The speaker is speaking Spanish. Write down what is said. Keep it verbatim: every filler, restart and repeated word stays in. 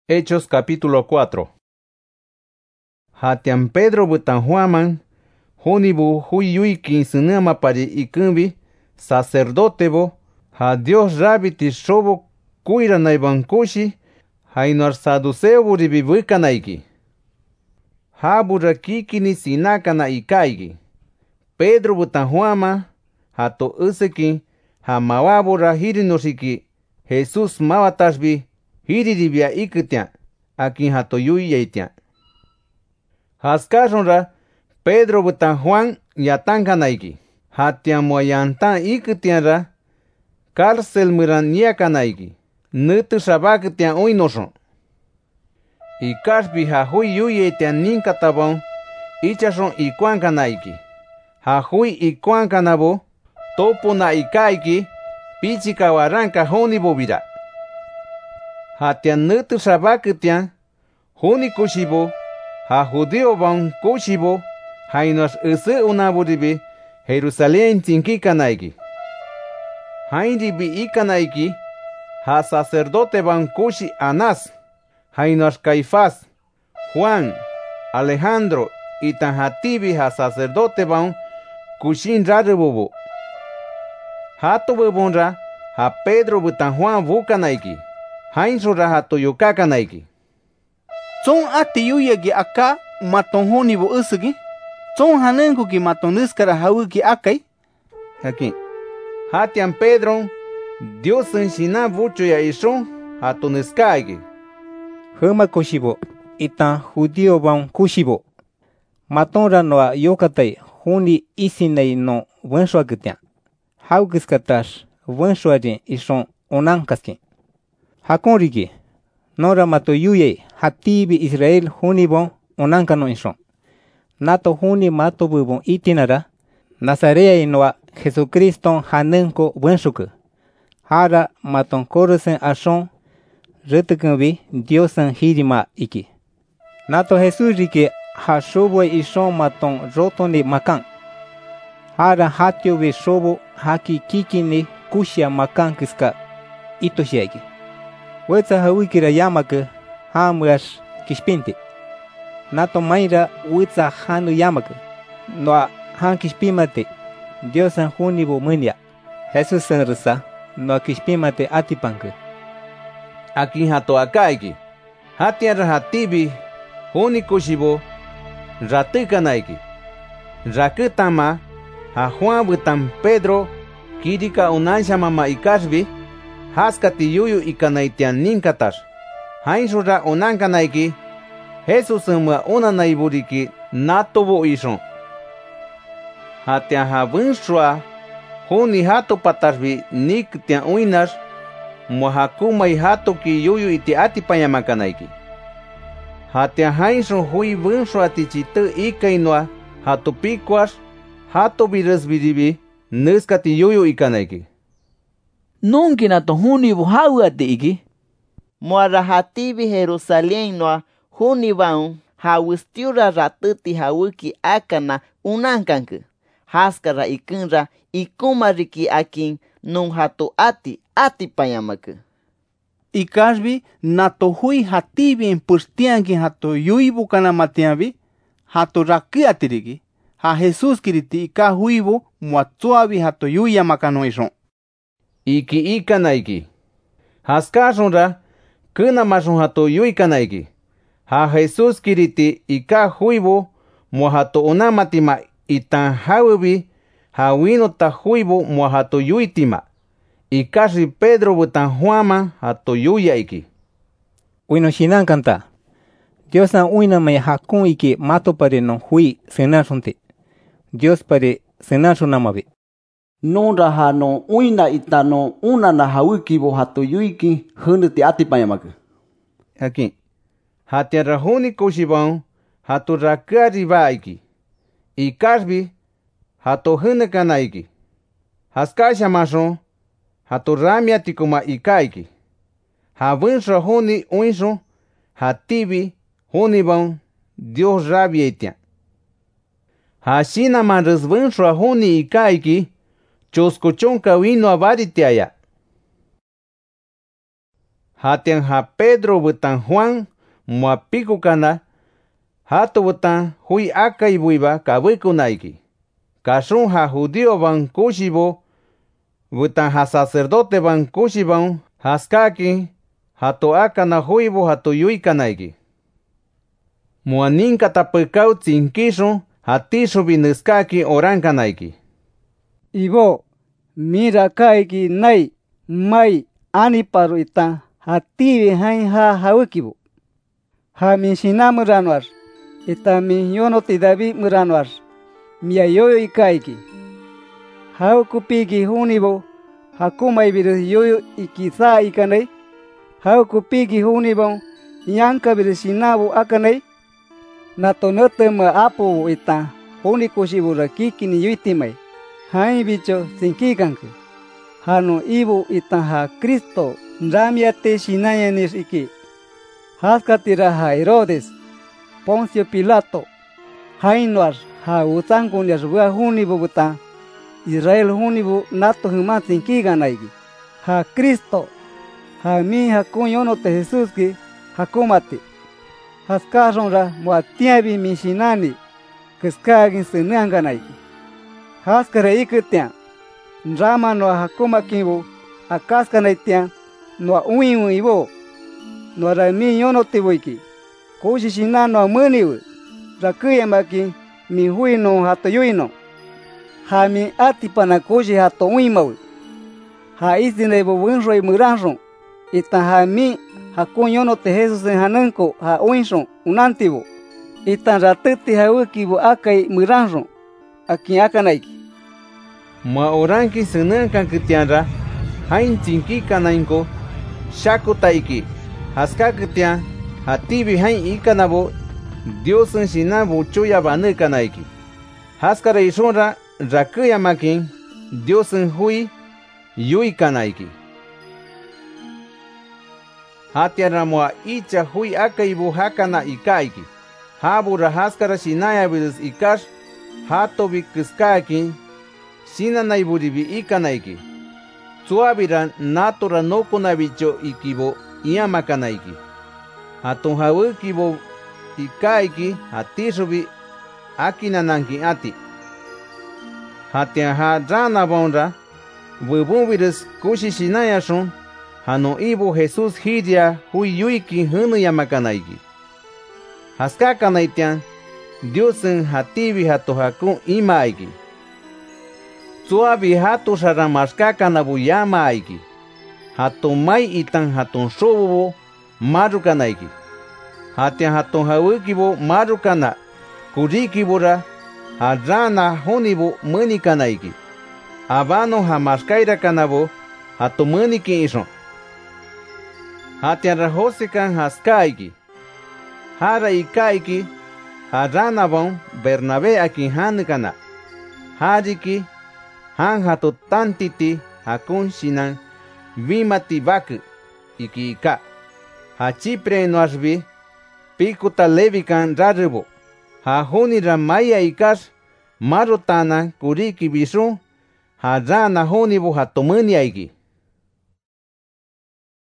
Hechos capítulo cuatro. Hatian Pedro butan Juaman, Junibu huyuikin sinama pari ikumbi, sacerdotebo, ha Dios rabiti shobo kuira naibankushi, hainar saduceo buribi bukanaiki. Ha burakikini sinakana ikaigi. Pedro butan Juama, hato useki, ha mawabura hirinoshiki, Jesus mawatashbi, hiriribia ikutian, akin hato yuyeitian. Haskashonra, Pedro butan Juan yatankanaiki. Hatian moyantan ikutianra, cárcel miran yakanaiki. Nutu shabakutian uinoshon. Ikashbi ha hui yuyeitian ninkatabon, ichashon ikuankanaiki. Ha hui ikuankanabo, topo na ikaiki, pichika waranka honi bobira. Hatian nutu shabakutian, honi kushibo, ha judío ban kushibo, hainos usu unaburibi, Jerusalén tinkikanaiki. Hainribi ikanaiki, ha sacerdote ban kushi Anás, hainos Caifás, Juan, Alejandro, itan hatibi ha sacerdote ban kushin rarububu. Hato bubunra, ha Pedro butan Juan bukanaiki. Hainshura hato yukakanaiki. Son ati yuyagi aka maton honi bo usugi. Son hanenku ki maton niskara hauki akai. Aquí. Hatian Pedro, Dios enshina bucho ya ishon hato niskaigi. Huma kushibo, itan judío ban kushibo. Matonra noa yokatai honi isinei no wenshuagutian. Haukiskatash wenshuarin ishon onankaski. Hakonrigi, nora mato yuye hatibi Israel hunibon onankano inshon. Nato huni mato bubon itinara, Nazarea inoa Jesucristo hanenko buenshuku. Hara maton korusen ashon, retukunbi Diosan hirima iki. Nato Jesus riki ha shobo ishon maton rotoni makan. Hara hatio vi shobo haki kikini kushia makan kiska itoshiagi. Wetsa hawikira yamaku hamuash kishpinti. Nato maira wetsa hanu yamaku. Noa han kishpimate. Diosan hunibo munya. Jesus senrusa noa kishpimate atipanku. Akin hato akaiki. Hatian hatibi huni kushibo ratukanaiki. Rakutama ha Juan butan Pedro kirika unanshamama ikashbi. Haskati yuyu ikanaitian ninkatash. Hainshura onankanaiki. Jesus mwa onanaiburiki natobo ishon. Hatian habunshua. Huni hato patashbi niktian uinash. Mohakumai hato ki yuyu iti atipanyamakanaiki. Hatian hainshun hui bunshua tichitu ikainwa. Hato pikwash. Hato virusbiribi. Nuskati yuyu ikanaiki. Nunca nato hunibu hauate iki. Moara hatibi Jerusalén noa hunibaun hawistiura ratuti hawiki akana unankanku. Haskara ikunra ikumariki akin nun hatu ati ati payamaku. Ikashbi nato hui hatibi en pustianki hato yuibu kana matiabi hato raki atirigi. Ha Jesus kiriti ika huibu muatsuabi hato yuya makano ishon. Iki ikanaiki. Haskashonra, kuna mashon hato yuikanaiki. Ha Jesus kiriti ika huibo, mohato onamatima itan hawibi, ha wino ta huibo mohato yuitima. Ikashi Pedro butan Juama hato yuyaiki. Uino shinan kanta. Diosan uina me hakun iki mato pare no hui senashonte. Dios pare senashonamabi. Nonra hano uina itano una na haukibo hato yuiki hunuti atipanyamaku. Aquí. Hatian rahuni kushibon hato rakari baiki. Ikashbi hato hunekanaiki. Haskasha mashon hato ramia tikuma ikaiki. Habunsha huni uinshon hatibi hunibon Dios rabietian. Hashina man resbunsha huni ikaiki. Choscochonca vino a variteaya. Hatian ha Pedro butan Juan mua pikukana hatu butan hui akai buiba kabikunaiki. Kashun ha judío van kushibo butan ha sacerdote van kushibon haskaki hatu akana huibo hatu yuikanaiki. Mua ninka tapikau tsinkishun hatishu binuskaki orankanaiki. Ibo mira kaiki nai mai aniparu ita hatibi hain ha hawkibu. Ha mishina muranwar ita mi yonoti davi muranwar. Mia yoyo ikaiki. Hau kupiki hunibo hakumai biru yoyo ikisa ikanai. Hau kupiki hunibo yanka biru sinabu akanai. Nato note ma apu ita huni kushibura kikini yuitimai. Hai bicho sinkikanku. Hanu ibu ita ha Kristo ramiate shinayanis iki. Haskatira ha Herodes, Poncio Pilato, Hainwar ha utangunyas bua hunibu buta. Israel hunibu nato humatin kiganaigi. Ha Kristo, ha mi ha kunyonote Jesus ki hakumati. Haskaronra muatiabi mishinani kiskagin senanganaigi. Haskare ikutian, Rama no hakuma kibu, akaskanaitian, no uimu ibo, no rami yonotibuiki, kushishina no muniu, rakuyamaki, mi huino hato yuino, ha mi atipana kushi hato uimau, ha isinebo winroi muranron, ita ha mi hakun yonote Jesus en hananko ha uinson unantibo, ita ratiti ha ukibo akai muranron. Aki akanaiki. Mua oranki senankan kitianra hain tinki kanainko shaku taiki. Haska kitian hatibi hain ikanabo Diosen shinabu chuya banu kanaiki. Haskara ishonra rakuya makin Diosen hui yui kanaiki. Hatiara mua icha hui akaibu hakana ikaiki. Habura haskara shinaya bidus ikash hato bikiskaki sina naiburibi ikanaiki. Tsuabira natura nokunabicho ikibo iamakanaiki. Hatun hawikibo ikaiki hatishubi akinananki ati. Hatian ha rana bonra wibumbiris kushi shinayashun hano ibo Jesus hidia hui yuiki hunu yamakanaiki. Haskakanaitian Diosen hatibi hatu hakun ima aiki. Tsuabi hatu sharamarskaka nabu yama aiki. Hatu mai itan hatun shobubo marukana aiki. Hatian hatun hawikibo marukana kurikibura harana honibo munikana aiki. Abano hamaskaira kanabo hatu muniki ishon. Hatian rahosikan haska aiki. Hara ikaiki harana bon Bernabé aki hankana. Hariki han hatu tantiti hakun shinan vimati baku iki ika. Hachipre noashbi pikuta levikan rarubo. Hahunira maya ikas marutana kuriki bisun harana honibo hatumuni aiki.